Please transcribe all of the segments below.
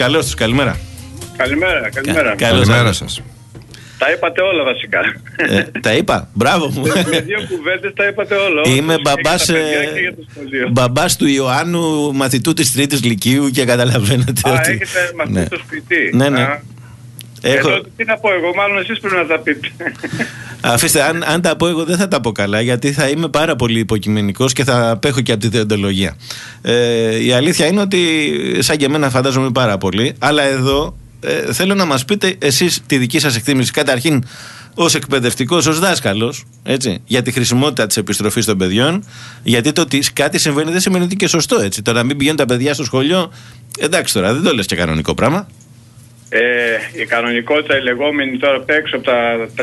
καλώς τους, καλημέρα. Καλημέρα σας. Τα είπατε όλα βασικά. Τα είπα, μπράβο μου. Με δύο κουβέντες τα είπατε όλα. Είμαι μπαμπάς του Ιωάννου, μαθητού της 3ης Λυκείου και καταλαβαίνετε ότι... έχετε μαθητή στο σπίτι. Ναι. Εδώ τι να πω εγώ, μάλλον εσείς πρέπει να τα πείτε. Αφήστε, αν τα πω εγώ δεν θα τα πω καλά, γιατί θα είμαι πάρα πολύ υποκειμενικός και θα απέχω και από τη δεοντολογία. Η αλήθεια είναι ότι σαν και εμένα φαντάζομαι πάρα πολύ, αλλά εδώ θέλω να μας πείτε εσείς τη δική σας εκτίμηση, καταρχήν ως εκπαιδευτικός, ως δάσκαλος, έτσι, για τη χρησιμότητα της επιστροφής των παιδιών, γιατί το ότι κάτι συμβαίνει δεν σημαίνει ότι και σωστό, έτσι. Τώρα να μην πηγαίνουν τα παιδιά στο σχολείο, εντάξει τώρα, δεν το λες και κανονικό πράγμα. Η κανονικότητα, η λεγόμενη τώρα έξω από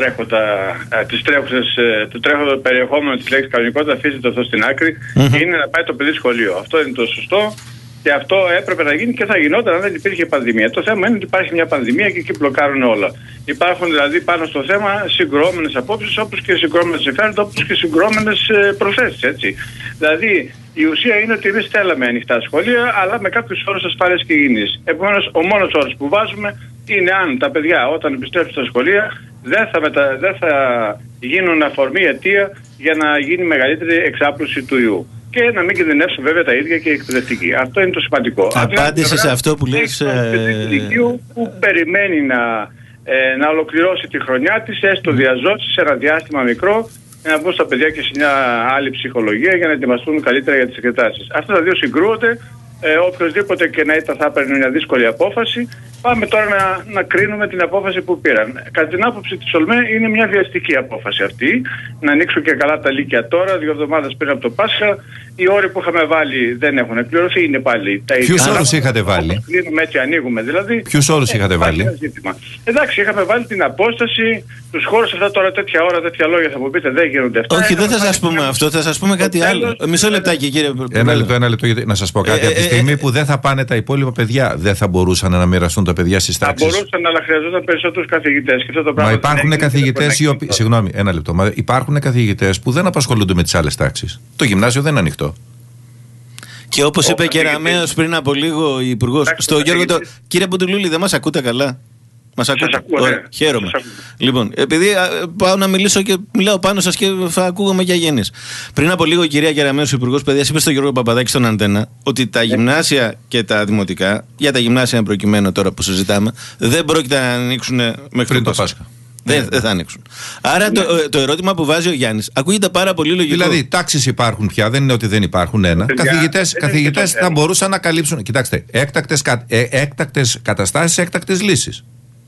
το τρέχοντο περιεχόμενο της λέξης κανονικότητα, αφήστε αυτό στην άκρη, είναι να πάει το παιδί σχολείο. Αυτό είναι το σωστό και αυτό έπρεπε να γίνει και θα γινόταν αν δεν υπήρχε πανδημία. Το θέμα είναι ότι υπάρχει μια πανδημία και εκεί μπλοκάρουν όλα. Υπάρχουν δηλαδή πάνω στο θέμα συγκρουόμενες απόψεις, όπως και συγκρουόμενες συμφέροντα, όπως και συγκρουόμενες προθέσεις, έτσι. Δηλαδή, η ουσία είναι ότι εμείς θέλαμε ανοιχτά σχολεία, αλλά με κάποιους όρους ασφάλειας και υγιεινής. Επομένως, ο μόνος όρος που βάζουμε είναι αν τα παιδιά όταν επιστρέφουν στα σχολεία δεν θα γίνουν αφορμή αιτία για να γίνει μεγαλύτερη εξάπλωση του ιού. Και να μην κινδυνεύσουν βέβαια τα ίδια και οι εκπαιδευτικοί. Αυτό είναι το σημαντικό. Απάντησε σε αυτό που λες. Που περιμένει να ολοκληρώσει τη χρονιά της, έστω διαζώσει σε ένα διάστημα μικρό, να μπουν στα παιδιά και σε μια άλλη ψυχολογία για να ετοιμαστούν καλύτερα για τις εξετάσεις. Αυτά τα δύο συγκρούονται. Οποιοςδήποτε και να ήταν θα έπαιρνε μια δύσκολη απόφαση. Πάμε τώρα να κρίνουμε την απόφαση που πήραν. Κατά την άποψη της ΟΛΜΕ είναι μια βιαστική απόφαση αυτή. Να ανοίξουν και καλά τα λύκεια τώρα, 2 εβδομάδες πριν από το Πάσχα. Οι όροι που είχαμε βάλει δεν έχουν εκπληρωθεί, είναι πάλι τα ίδια. Ποιους όρους είχατε βάλει? Κλείνουμε έτσι, ανοίγουμε δηλαδή. Ποιους όρους είχατε βάλει? Εντάξει, είχαμε βάλει την απόσταση, τους χώρους αυτά τώρα τέτοια ώρα, τέτοια λόγια θα μου πείτε δεν γίνονται αυτά. Όχι, δεν θα σας πούμε αυτό, θα σας πούμε κάτι άλλο. Μισό λεπτάκι κύριε. Ένα λεπτό, να σας πω κάτι. Από τη στιγμή που δεν θα πάνε τα υπόλοιπα παιδιά, δεν θα μπορούσαν να μοιραστούν τα παιδιά στις τάξεις? Θα μπορούσαν, αλλά χρειαζόταν περισσότερους καθηγητές. Μα υπάρχουν καθηγητές οι οποίοι. Συγγνώμη, ένα λεπτό. Μα υπάρχουν καθηγητές που δεν απασχολούνται με τις άλλες τάξεις. Το γυμνάσιο δεν είναι ανοιχτό. Και όπως είπε και Ραμαίος πριν από λίγο ο Υπουργός, στο Γιώργο, κύριε Μπουντουλούλη, δεν μας ακούτε καλά? Μας ακούτε? Ωραία, χαίρομαι. Λοιπόν, επειδή πάω να μιλήσω και μιλάω πάνω σας και θα ακούγομαι για γέννης. Πριν από λίγο η κυρία Γεραμέως, ο Υπουργός Παιδείας, είπε στον Γιώργο Παπαδάκη στον Αντένα ότι τα γυμνάσια και τα δημοτικά, για τα γυμνάσια προκειμένου τώρα που συζητάμε, δεν πρόκειται να ανοίξουν μέχρι το Πάσχα. Δεν θα ανοίξουν. Άρα το ερώτημα που βάζει ο Γιάννης ακούγεται πάρα πολύ λογικό. Δηλαδή, τάξεις υπάρχουν πια, δεν είναι ότι δεν υπάρχουν ένα. Καθηγητές θα μπορούσαν να καλύψουν. Κοιτάξτε, έκτακτες καταστάσεις, έκτακτες λύσεις.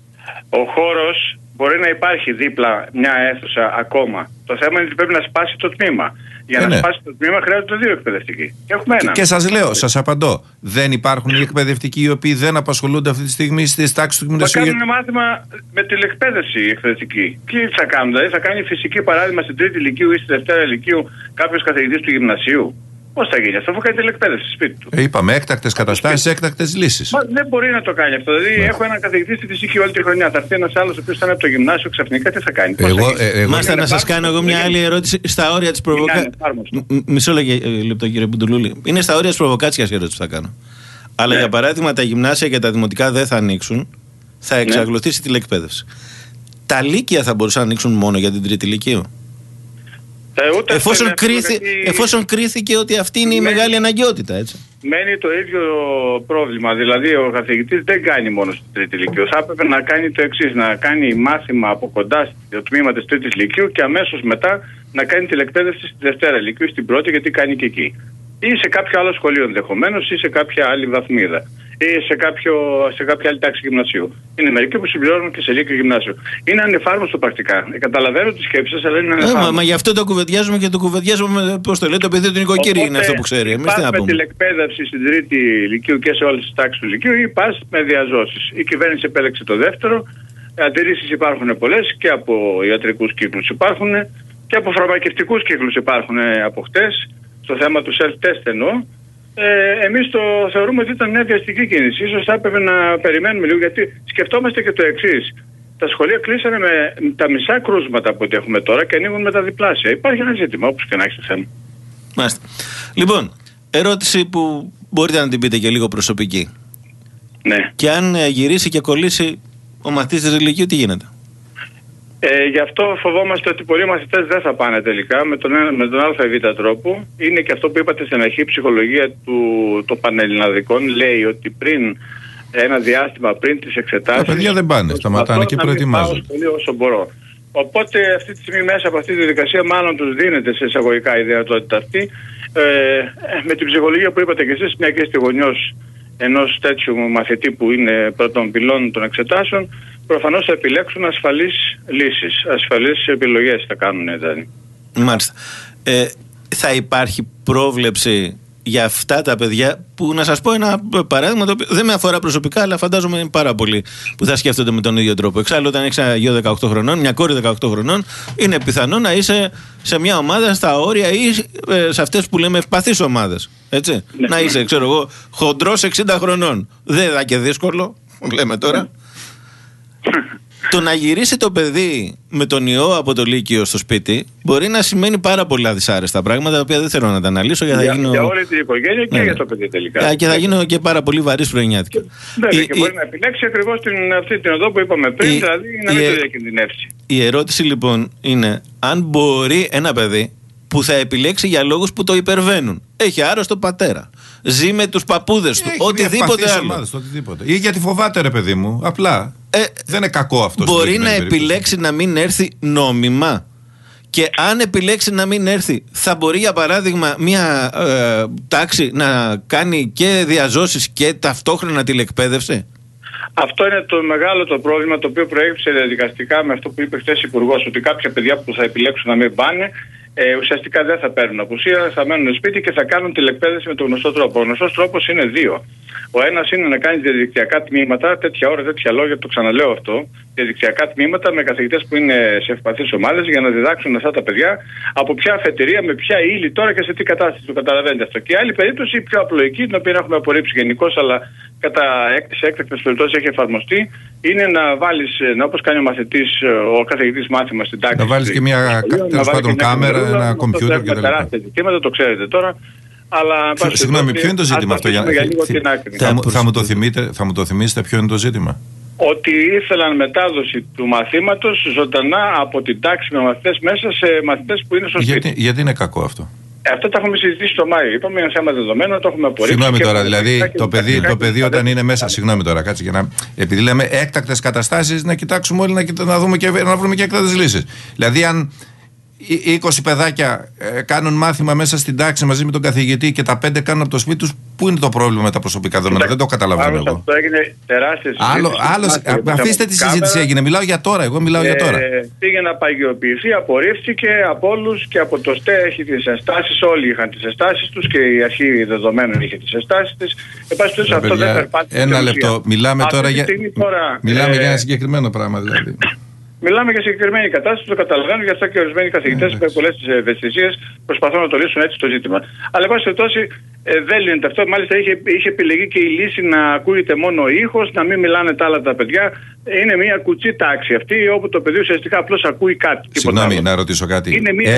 Ο χώρος μπορεί να υπάρχει δίπλα μια αίθουσα ακόμα. Το θέμα είναι ότι πρέπει να σπάσει το τμήμα. Για να σπάσει το τμήμα χρειάζονται 2 εκπαιδευτικοί. Έχουμε ένα. Και σας λέω, σας απαντώ. Δεν υπάρχουν οι εκπαιδευτικοί οι οποίοι δεν απασχολούνται αυτή τη στιγμή στις τάξεις του γυμνασίου? Θα κάνουν μάθημα με τηλεκπαίδευση οι εκπαιδευτικοί. Τι θα κάνουν, δηλαδή θα κάνει φυσική παράδειγμα στην 3η Λυκείου ή στη 2η Λυκείου κάποιος καθηγητής του γυμνασίου? Πώς θα γίνει αυτό, αφού κάνει τηλεκπαίδευση στο σπίτι του? Είπαμε έκτακτες καταστάσεις, έκτακτες λύσεις. Μα δεν μπορεί να το κάνει αυτό. Δηλαδή, έχω έναν καθηγητή στη φυσική όλη τη χρονιά. Θα έρθει ένας άλλος ο οποίος θα είναι από το γυμνάσιο ξαφνικά, τι θα κάνει? Μάλιστα, να σας κάνω εγώ μια άλλη ερώτηση στα όρια της προβοκάτσιας. Μισό λεπτό, κύριε Μπουντουλούλη. Είναι στα όρια της προβοκάτσιας η ερώτηση που θα κάνω. Αλλά για παράδειγμα, τα γυμνάσια και τα δημοτικά δεν θα ανοίξουν, θα εξαγλωθήσει η τηλεκπαίδευση. Τα λύκεια θα μπορούσαν να ανοίξουν μόνο για την 3η Λυκείου? Εφόσον κρίθηκε ότι αυτή είναι η μεγάλη αναγκαιότητα, έτσι. Μένει το ίδιο πρόβλημα. Δηλαδή, ο καθηγητής δεν κάνει μόνο στην 3η Λυκείου. Θα έπρεπε να κάνει το εξής: να κάνει μάθημα από κοντά στο τμήμα της 3ης Λυκείου και αμέσως μετά να κάνει τηλεκπαίδευση στη 2η Λυκείου, στην 1η, γιατί κάνει και εκεί. Ή σε κάποιο άλλο σχολείο ενδεχομένως, ή σε κάποια άλλη βαθμίδα. Ή σε κάποια άλλη τάξη γυμνασίου. Είναι μερικοί που συμπληρώνουν και σε λύκειο γυμνάσιο. Είναι ανεφάρμοστο πρακτικά. Καταλαβαίνω τη σκέψη σας, αλλά είναι ανεφάρμοστο. Μα γι' αυτό το κουβεντιάζουμε και το κουβεντιάζουμε, πώς το λέτε, το παιδί του νοικοκύριου είναι αυτό που ξέρει. Εμείς τι να πούμε? Με τηλεκπαίδευση στην 3η Λυκείου και σε όλες τις τάξεις του Λυκείου, ή πας με διαζώσεις. Η κυβέρνηση επέλεξε το δεύτερο. Αντιρρήσεις υπάρχουν πολλές και από ιατρικούς κύκλους υπάρχουν και από φαρμακευτικούς κύκλους υπάρχουν από χτες. Στο θέμα του self-test εννοώ. Εμείς το θεωρούμε ότι ήταν μια βιαστική κίνηση. Ίσως θα έπρεπε να περιμένουμε λίγο, γιατί σκεφτόμαστε και το εξής. Τα σχολεία κλείσανε με τα μισά κρούσματα που έχουμε τώρα και ανοίγουν με τα διπλάσια. Υπάρχει ένα ζήτημα, όπως και να έχει το θέμα. Μάλιστα. Λοιπόν, ερώτηση που μπορείτε να την πείτε και λίγο προσωπική. Ναι. Και αν γυρίσει και κολλήσει ο μαθητής της Λυκείου, τι γίνεται? Γι' αυτό φοβόμαστε ότι πολλοί μαθητές δεν θα πάνε τελικά με τον α ή β τρόπο. Είναι και αυτό που είπατε στην αρχή, η ψυχολογία των πανελληναδικών λέει ότι πριν ένα διάστημα πριν τις εξετάσεις, τα παιδιά δεν πάνε, σταματάνε και προετοιμάζονται. Πολύ όσο μπορώ. Οπότε αυτή τη στιγμή μέσα από αυτή τη διαδικασία μάλλον τους δίνεται σε εισαγωγικά η δυνατότητα αυτή. Με την ψυχολογία που είπατε και εσείς, μια και είστε γονιός ενός τέτοιου μαθητή που είναι πρώτων πυλών των εξετάσεων, προφανώς θα επιλέξουν ασφαλείς λύσεις, ασφαλείς επιλογές θα κάνουν δηλαδή. Μάλιστα. Θα υπάρχει πρόβλεψη για αυτά τα παιδιά που, να σας πω ένα παράδειγμα το οποίο δεν με αφορά προσωπικά, αλλά φαντάζομαι είναι πάρα πολλοί που θα σκέφτονται με τον ίδιο τρόπο. Εξάλλου, όταν έχεις ένα γιο 18 χρονών, μια κόρη 18 χρονών, είναι πιθανό να είσαι σε μια ομάδα στα όρια ή σε αυτές που λέμε ευπαθείς ομάδες. Έτσι. Ναι, να είσαι, ξέρω εγώ, χοντρός 60 χρονών. Δεν θα και δύσκολο, λέμε τώρα. Το να γυρίσει το παιδί με τον ιό από το Λύκειο στο σπίτι μπορεί να σημαίνει πάρα πολλά δυσάρεστα πράγματα, τα οποία δεν θέλω να τα αναλύσω. Για όλη την οικογένεια και για το παιδί τελικά. Και θα γίνω και πάρα πολύ βαρύς πρωινιάτικα. Και μπορεί να επιλέξει ακριβώς αυτή την οδό που είπαμε πριν, δηλαδή να μην το διακινδυνεύσει. Η ερώτηση λοιπόν είναι αν μπορεί ένα παιδί που θα επιλέξει για λόγους που το υπερβαίνουν. Έχει άρρωστο πατέρα. Ζει με τους παππούδες του. Οτιδήποτε άλλο. Ομάδες, οτιδήποτε. Ή γιατί φοβάται, ρε παιδί μου. Απλά. Δεν είναι κακό αυτό. Μπορεί να επιλέξει να μην έρθει νόμιμα. Και αν επιλέξει να μην έρθει, θα μπορεί για παράδειγμα μια τάξη να κάνει και διαζώσεις και ταυτόχρονα τηλεκπαίδευση. Αυτό είναι το μεγάλο το πρόβλημα, το οποίο προέκυψε διαδικαστικά με αυτό που είπε χθες Υπουργός, ότι κάποια παιδιά που θα επιλέξουν να μην πάνε, ουσιαστικά δεν θα παίρνουν απουσία, θα μένουν σπίτι και θα κάνουν τηλεκπαίδευση με τον γνωστό τρόπο. Ο γνωστός τρόπος είναι δύο. Ο ένας είναι να κάνει διαδικτυακά τμήματα, τέτοια ώρα, τέτοια λόγια, το ξαναλέω αυτό, διαδικτυακά τμήματα με καθηγητές που είναι σε ευπαθείς ομάδες για να διδάξουν αυτά τα παιδιά από ποια αφετηρία, με ποια ύλη τώρα και σε τι κατάσταση το καταλαβαίνετε αυτό. Και άλλη περίπτωση, πιο απλοϊκή, την οποία έχουμε απορρίψει γενικώς, αλλά σε έκτακτες περιπτώσεις έχει εφαρμοστεί, είναι να βάλεις, όπως κάνει ο μαθητής, ο καθηγητής μάθημα στην τάξη. Να βάλεις και μια κάμερα, ένα κομπιούτερ κτλ. Τεράστια ζητήματα, το ξέρετε τώρα. Αλλά συγγνώμη, ποιο είναι το ζήτημα αυτό? Θα μου το θυμίσετε ποιο είναι το ζήτημα? Ότι ήθελαν μετάδοση του μαθήματος ζωντανά από την τάξη με μαθητές μέσα σε μαθητές που είναι στο σπίτι. Γιατί είναι κακό αυτό? Αυτό το έχουμε συζητήσει το Μάιο. Είπαμε ένα θέμα δεδομένο, το έχουμε απορρίψει. Συγγνώμη τώρα, δηλαδή το παιδί όταν είναι μέσα. Συγγνώμη τώρα, κάτσε για να. Επειδή λέμε έκτακτες καταστάσεις, να κοιτάξουμε όλοι να βρούμε και έκτακτες λύσεις. Δηλαδή, αν 20 παιδάκια κάνουν μάθημα μέσα στην τάξη μαζί με τον καθηγητή και τα 5 κάνουν από το σπίτι τους, πού είναι το πρόβλημα με τα προσωπικά δεδομένα? Δεν το καταλαβαίνω εγώ. Αυτό έγινε τεράστια συζήτηση. Αφήστε τη συζήτηση, έγινε. Μιλάω για τώρα. Εγώ μιλάω για τώρα. Πήγε να παγιοποιηθεί, απορρίφθηκε από όλους και από το ΣΤΕ έχει τις ενστάσεις. Όλοι είχαν τις ενστάσεις τους και η αρχή δεδομένων είχε τις ενστάσεις της. Αυτό δεν περπάτησε. Ένα λεπτό. Μιλάμε τώρα για ένα συγκεκριμένο πράγμα δηλαδή. Μιλάμε για συγκεκριμένη κατάσταση, το καταλαβαίνω, γι' αυτό και ορισμένοι καθηγητές με πολλές ευαισθησίες προσπαθούν να το λύσουν έτσι το ζήτημα. Αλλά εν πάση περιπτώσει δεν λύνεται αυτό. Μάλιστα είχε επιλεγεί και η λύση να ακούγεται μόνο ο ήχος, να μην μιλάνε τα άλλα τα παιδιά. Είναι μια κουτσή τάξη αυτή, όπου το παιδί ουσιαστικά απλώς ακούει κάτι. Συγγνώμη, να ρωτήσω κάτι.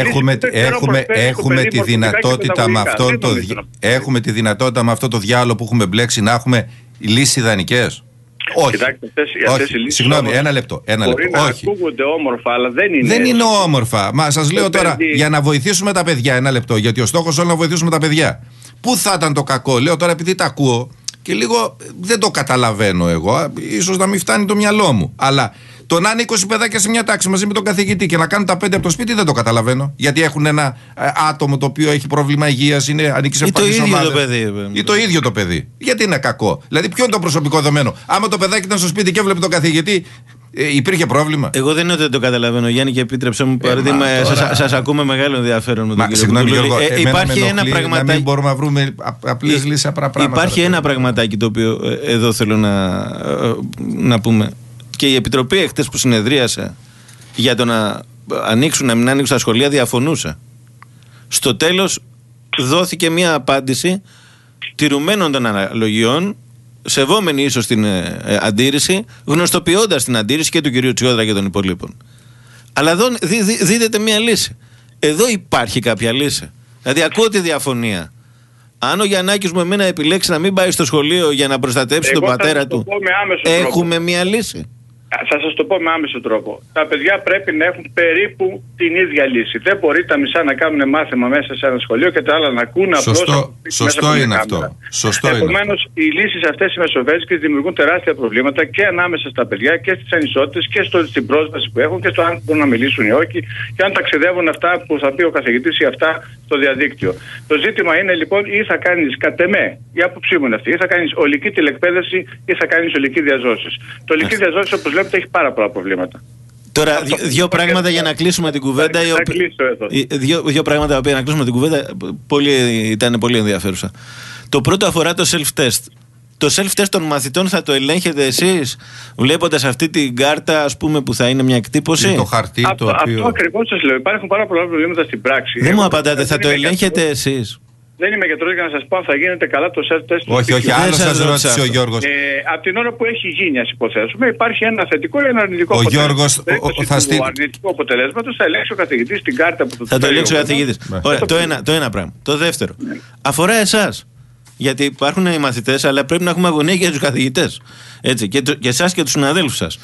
Έχουμε τη δυνατότητα με αυτόν έχουμε τη δυνατότητα με αυτό το διάλογο που έχουμε μπλέξει να έχουμε λύσεις ιδανικές? Όχι. Κοιτάξτε, όχι. Συγγνώμη, ένα λεπτό. Μπορεί να ακούγονται όμορφα, αλλά δεν είναι. Δεν είναι όμορφα. Μα σας λέω τώρα, για να βοηθήσουμε τα παιδιά, ένα λεπτό. Γιατί ο στόχος είναι να βοηθήσουμε τα παιδιά. Πού θα ήταν το κακό? Λέω τώρα επειδή τα ακούω και λίγο δεν το καταλαβαίνω εγώ. Ίσως να μην φτάνει το μυαλό μου. Αλλά το να είναι 20 παιδάκια σε μια τάξη μαζί με τον καθηγητή και να κάνουν τα 5 από το σπίτι δεν το καταλαβαίνω. Γιατί έχουν ένα άτομο το οποίο έχει πρόβλημα υγείας, ανήκει σε ευπαθείς ομάδες. Ή το ίδιο το παιδί. Γιατί είναι κακό? Δηλαδή, ποιο είναι το προσωπικό δεδομένο? Άμα το παιδάκι ήταν στο σπίτι και έβλεπε τον καθηγητή, υπήρχε πρόβλημα? Εγώ δεν είναι ότι δεν το καταλαβαίνω, Γιάννη, και επίτρεψε μου παράδειγμα. Σας ακούμε μεγάλο ενδιαφέρον με τον κύριο Παπαδουλούλη. Υπάρχει ένα πραγματάκι. Να μην μπορούμε να βρούμε απλές λύσεις, απλά πράγματα. Υπάρχει ένα πραγματάκι το οποίο εδώ θέλω να πούμε. Και η Επιτροπή εχθές που συνεδρίασε για το να ανοίξουν, να μην ανοίξουν τα σχολεία διαφωνούσε. Στο τέλος δόθηκε μια απάντηση τηρουμένων των αναλογιών, σεβόμενη ίσως την αντίρρηση, γνωστοποιώντας την αντίρρηση και του κυρίου Τσιόδρα και των υπολείπων. Αλλά εδώ δίδεται μια λύση. Εδώ υπάρχει κάποια λύση. Δηλαδή ακούω τη διαφωνία. Αν ο Γιαννάκης μου εμένα επιλέξει να μην πάει στο σχολείο για να προστατέψει τον πατέρα του, έχουμε μια λύση. Θα σας το πω με άμεσο τρόπο. Τα παιδιά πρέπει να έχουν περίπου την ίδια λύση. Δεν μπορεί τα μισά να κάνουν μάθημα μέσα σε ένα σχολείο και τα άλλα να ακούν απλώς. Σωστό είναι αυτό. Επομένως, οι λύσεις αυτές οι μεσοβέζικες δημιουργούν τεράστια προβλήματα και ανάμεσα στα παιδιά και στις ανισότητες και στην πρόσβαση που έχουν και στο αν μπορούν να μιλήσουν ή όχι και αν ταξιδεύουν αυτά που θα πει ο καθηγητής ή αυτά στο διαδίκτυο. Το ζήτημα είναι λοιπόν ή θα κάνεις κατ' εμέ, η άποψή μου είναι αυτή, ή θα κάνεις ολική τηλεκπαίδευση ή θα κάνεις ολική διαζώσεις. Το ολική διαζώσεις, όπως βλέπετε, έχει πάρα πολλά προβλήματα. Τώρα, δύο πράγματα για να κλείσουμε την κουβέντα. Δύο πράγματα για να κλείσουμε την κουβέντα. Ήταν πολύ ενδιαφέρουσα. Το πρώτο αφορά το self-test. Το self-test των μαθητών θα το ελέγχετε εσείς, βλέποντας αυτή την κάρτα, ας πούμε, που θα είναι μια εκτύπωση. Το χαρτί το οποίο. Αυτό ακριβώς σας λέω. Υπάρχουν πάρα πολλά προβλήματα στην πράξη. Δεν μου απαντάτε, θα το ελέγχετε εσείς? Δεν είμαι γιατρός για να σας πω αν θα γίνεται καλά το self-test. Όχι, άλλο σας ρώτησε ο Γιώργος. Από την ώρα που έχει γίνει, ας υποθέσουμε, υπάρχει ένα θετικό ή ένα αρνητικό αποτέλεσμα. Ο Γιώργος θα στείλει. Το αρνητικό αποτελέσματος θα ελέγξει ο καθηγητής την κάρτα που θα το ελέγξει ο καθηγητής. Ωραία, το ένα πράγμα. Το δεύτερο. Αφορά εσάς. Γιατί υπάρχουν οι μαθητές, αλλά πρέπει να έχουμε αγωνία για τους καθηγητές. Έτσι, και εσάς και τους συναδέλφους σας.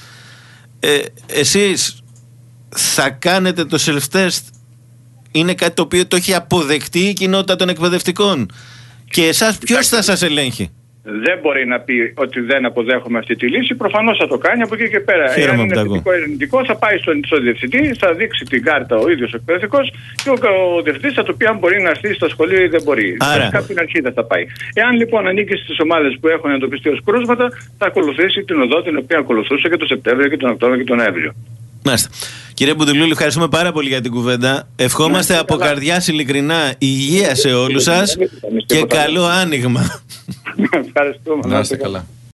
Εσείς θα κάνετε το self-test? Είναι κάτι το οποίο το έχει αποδεχτεί η κοινότητα των εκπαιδευτικών. Και εσάς ποιος θα σας ελέγχει? Δεν μπορεί να πει ότι δεν αποδέχομαι αυτή τη λύση. Προφανώς θα το κάνει από εκεί και πέρα. Εάν είναι θετικό ή αρνητικό, θα πάει στον διευθυντή, θα δείξει την κάρτα ο ίδιος ο εκπαιδευτικός και ο διευθυντής θα του πει αν μπορεί να έρθει στο σχολείο ή δεν μπορεί. Κάποιον αρχή δεν θα πάει. Εάν λοιπόν ανήκει στις ομάδες που έχουν εντοπιστεί ως κρούσματα, θα ακολουθήσει την οδό την οποία ακολουθούσε και τον Σεπτέμβριο και τον Οκτώβριο και τον Νοέμβριο. Μάλιστα. Κύριε Μπουντουλούλη, ευχαριστούμε πάρα πολύ για την κουβέντα. Ευχόμαστε από καρδιάς ειλικρινά υγεία σε όλους σας και καλό άνοιγμα. Ευχαριστούμε. Να είστε καλά.